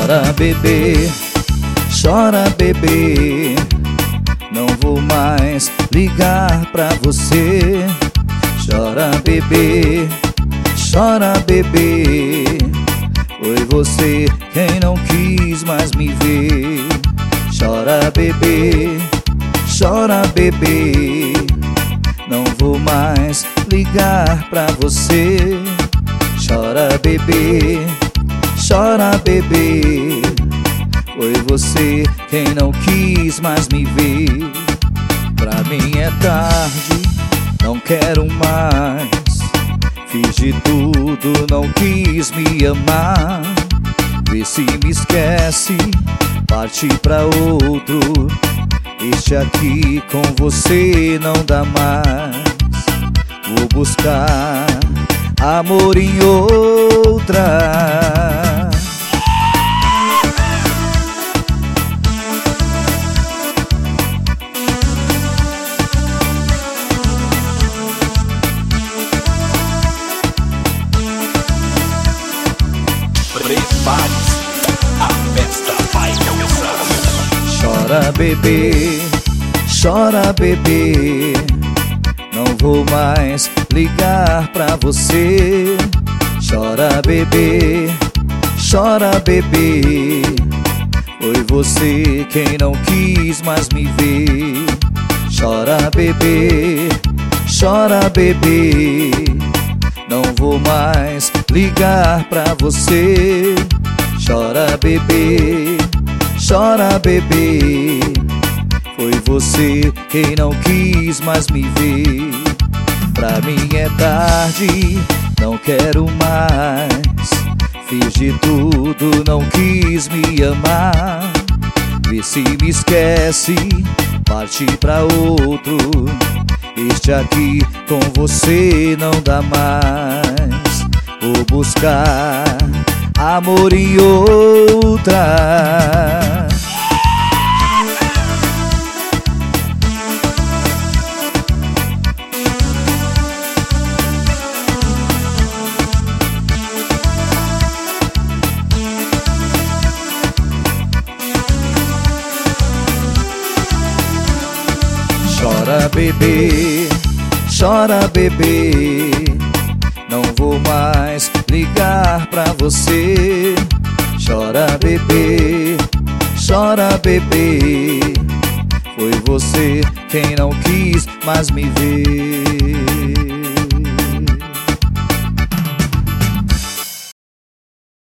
Chora, bebê, chora, bebê. Não vou mais ligar pra você. Chora, bebê, chora, bebê. Foi você quem não quis mais me ver. Chora, bebê, chora, bebê. Não vou mais ligar pra você. Chora, bebê, chora, bebê. Foi você quem não quis mais me ver. Pra mim é tarde, não quero mais. Fiz de tudo, não quis me amar. Vê se me esquece, parte pra outro. Este aqui com você não dá mais. Vou buscar amor em outra. Prepare-se, a festa vai começar. Chora, bebê, chora, bebê. Não vou mais ligar pra você. Chora, bebê, chora, bebê. Foi você quem não quis mais me ver. Chora, bebê, chora, bebê. Não vou mais ligar pra você. Chora, bebê, chora, bebê. Foi você quem não quis mais me ver. Pra mim é tarde, não quero mais. Fiz de tudo, não quis me amar. Vê se me esquece, parte pra outro. Este aqui com você não dá mais. Vou buscar amor em outra. Chora, bebê, chora, bebê. Não vou mais ligar pra você. Chora, bebê, chora, bebê. Foi você quem não quis mais me ver.